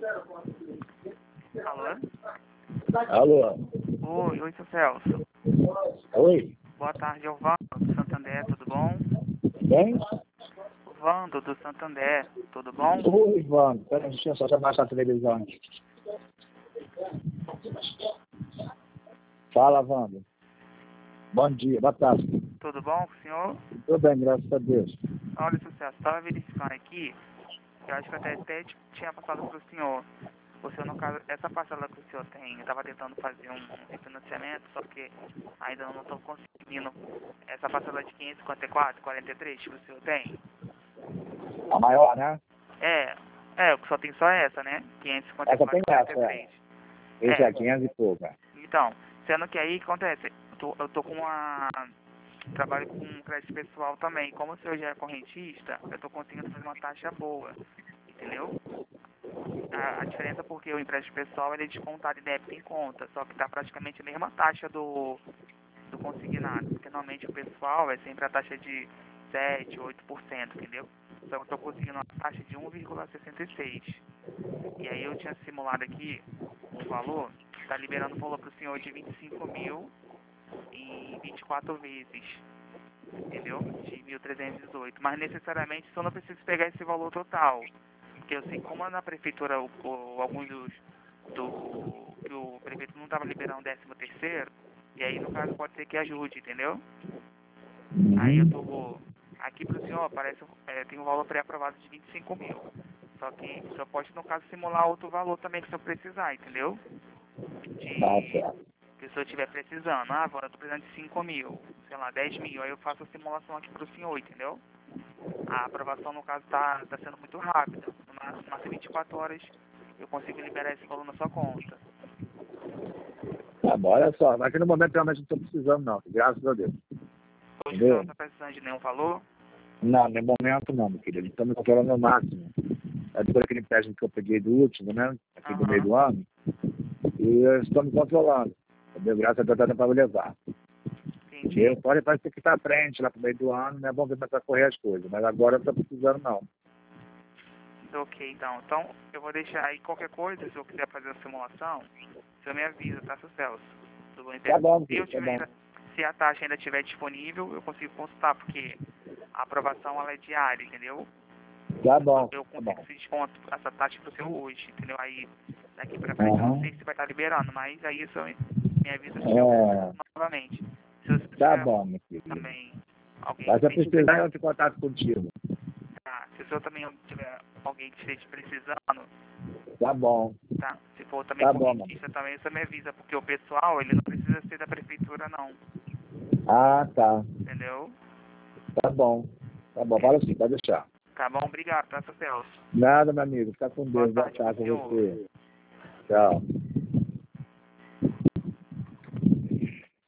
Alô? Alô? Oi, seu Celso. Oi? Boa tarde, é o Vando do Santander, tudo bom? Bem? O Vando do Santander, tudo bom? Oi, Ivan. Pera, deixa eu só baixar a televisão. Fala, Wanda. Bom dia, boa tarde. Tudo bom com o senhor? Tudo bem, graças a Deus. Olha, seu Celso, estava verificando aqui, eu acho que até tinha passado para o senhor. O senhor, no caso, essa parcela que o senhor tem, eu estava tentando fazer um refinanciamento, só que ainda não estou conseguindo. Essa parcela de 554,43 que o senhor tem? A maior, né? Só tem só essa, né? Essa tem essa, 554,43. Esse é 500 e pouco. Então, sendo que aí, acontece, eu tô com uma... Trabalho com crédito pessoal também. Como o senhor já é correntista, eu tô conseguindo fazer uma taxa boa, entendeu? A diferença é porque o empréstimo pessoal ele é descontado em débito em conta, só que tá praticamente a mesma taxa do consignado. Porque normalmente o pessoal é sempre a taxa de 7, 8%, entendeu? Só que eu tô conseguindo uma taxa de 1,66. E aí eu tinha simulado aqui um valor, tá liberando o valor pro senhor de 25 mil em 24 vezes, entendeu? De 1.318. Mas necessariamente só não preciso pegar esse valor total. Porque eu sei que como na prefeitura alguns que o prefeito não estava liberando 13º, e aí no caso pode ser que ajude, entendeu? Aí eu tô aqui pro senhor, parece tem um valor pré-aprovado de 25 mil. Só que o senhor pode, no caso, simular outro valor também que o senhor precisar, entendeu? Tá De certo. que o senhor estiver precisando. Ah, agora eu tô precisando de 5 mil, sei lá, 10 mil. Aí eu faço a simulação aqui pro senhor, entendeu? A aprovação, no caso, tá sendo muito rápida. No máximo 24 horas eu consigo liberar esse valor na sua conta. Tá bom, olha só. Aqui no momento realmente não estou precisando, não. Graças a Deus. Hoje o senhor não Entendeu? tá precisando de nenhum valor? Não, no momento não, meu querido. Estamos me controlando ao máximo. É por aquele empréstimo que eu peguei do último, né? Aqui do meio do ano. E eu estou me controlando. Entendeu? Graças a Deus está dando para eu levar. Entendi. Entendeu? Pode ter que estar à frente lá pro meio do ano, né? Vamos ver como é que vai correr as coisas. Mas agora eu não estou precisando, não. Ok, então. Então, eu vou deixar aí qualquer coisa, se eu quiser fazer a simulação, o senhor me avisa, tá, seu Celso? Do bom Tá bom, Se eu filho, tá bom. tiver, se a taxa ainda estiver disponível, eu consigo consultar, porque a aprovação ela é diária, entendeu? Tá bom, Eu tá consigo bom. esse desconto, essa taxa pro seu hoje, entendeu? Aí, daqui pra frente, eu não sei Uhum. se vai estar liberando, mas aí o senhor me avisa que eu converso novamente. Se você Tá tiver bom, meu querido. também alguém Mas se eu que precisar, eu entro em contato contigo. tá, se o senhor também tiver alguém que esteja precisando, Tá bom. tá? Se for também Tá bom, mano. correntista também, você me avisa, porque o pessoal, ele não precisa ser da prefeitura não, Ah, tá. entendeu? Tá bom. Tá bom, É, fala assim, pode deixar. tá bom? Obrigado, tá, seu Celso? Nada, meu amigo. Fica com Boa Deus. Boa tarde pro tarde pra senhor. você. Tchau.